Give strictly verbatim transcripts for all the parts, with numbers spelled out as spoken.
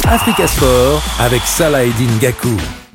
Africa Sport avec Salah Eddine Gakou.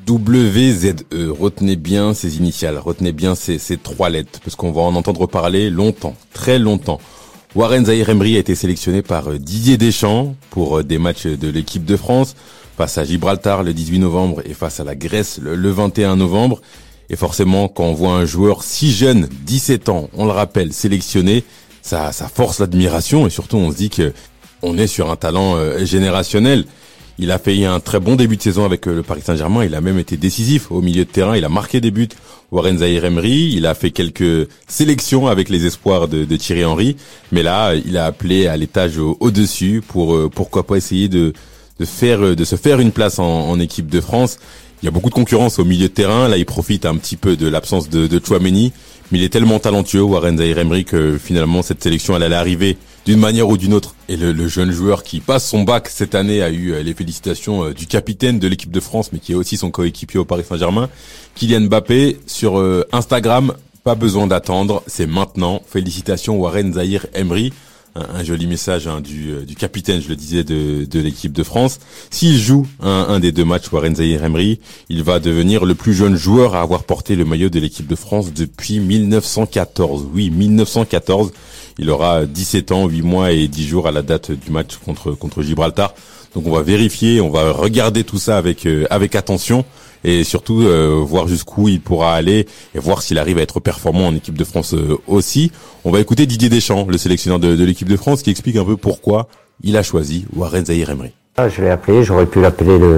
W Z E, retenez bien ces initiales, retenez bien ces, ces trois lettres, parce qu'on va en entendre parler longtemps, très longtemps. Warren Zaïre-Emery a été sélectionné par Didier Deschamps pour des matchs de l'équipe de France, face à Gibraltar le dix-huit novembre et face à la Grèce le, le vingt et un novembre. Et forcément, quand on voit un joueur si jeune, dix-sept ans, on le rappelle, sélectionné, ça, ça force l'admiration et surtout on se dit que on est sur un talent euh, générationnel. Il a fait un très bon début de saison avec le Paris Saint-Germain. Il a même été décisif au milieu de terrain. Il a marqué des buts. Warren Zaïre-Emery, il a fait quelques sélections avec les espoirs de, de Thierry Henry. Mais là, il a appelé à l'étage au, au-dessus pour euh, pourquoi pas essayer de, de faire, de se faire une place en, en équipe de France. Il y a beaucoup de concurrence au milieu de terrain. Là, il profite un petit peu de l'absence de, de Tchouaméni. Mais il est tellement talentueux, Warren Zaïre-Emery, que finalement, cette sélection, elle allait arriver d'une manière ou d'une autre. Et le, le jeune joueur qui passe son bac cette année a eu les félicitations du capitaine de l'équipe de France, mais qui est aussi son coéquipier au Paris Saint-Germain, Kylian Mbappé, sur Instagram. Pas besoin d'attendre, c'est maintenant. Félicitations Warren Zaïre-Emery. Un, un joli message hein, du, du capitaine, je le disais, de, de l'équipe de France. S'il joue un, un des deux matchs, Warren Zaïre-Emery, il va devenir le plus jeune joueur à avoir porté le maillot de l'équipe de France depuis mille neuf cent quatorze. Oui, mille neuf cent quatorze. Il aura dix-sept ans, huit mois et dix jours à la date du match contre contre Gibraltar. Donc on va vérifier, on va regarder tout ça avec euh, avec attention et surtout euh, voir jusqu'où il pourra aller et voir s'il arrive à être performant en équipe de France euh, aussi. On va écouter Didier Deschamps, le sélectionneur de, de l'équipe de France, qui explique un peu pourquoi il a choisi Warren Zaïre-Emery. Je l'ai appelé, j'aurais pu l'appeler le,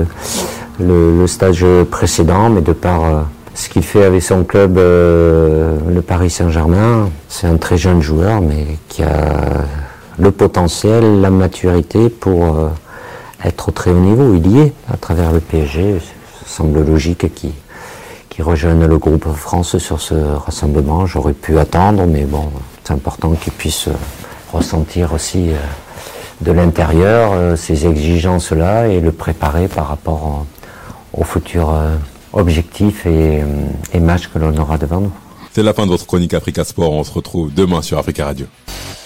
le, le stage précédent, mais de par euh, ce qu'il fait avec son club, euh, le Paris Saint-Germain, c'est un très jeune joueur, mais qui a le potentiel, la maturité pour euh, être au très haut niveau. Il y est, à travers le P S G. Ça semble logique qu'il qui rejoigne le groupe France sur ce rassemblement. J'aurais pu attendre, mais bon, c'est important qu'il puisse ressentir aussi euh, de l'intérieur euh, ces exigences-là et le préparer par rapport au, au futur euh, objectif et, et match que l'on aura devant nous. C'est la fin de votre chronique Africa Sport. On se retrouve demain sur Africa Radio.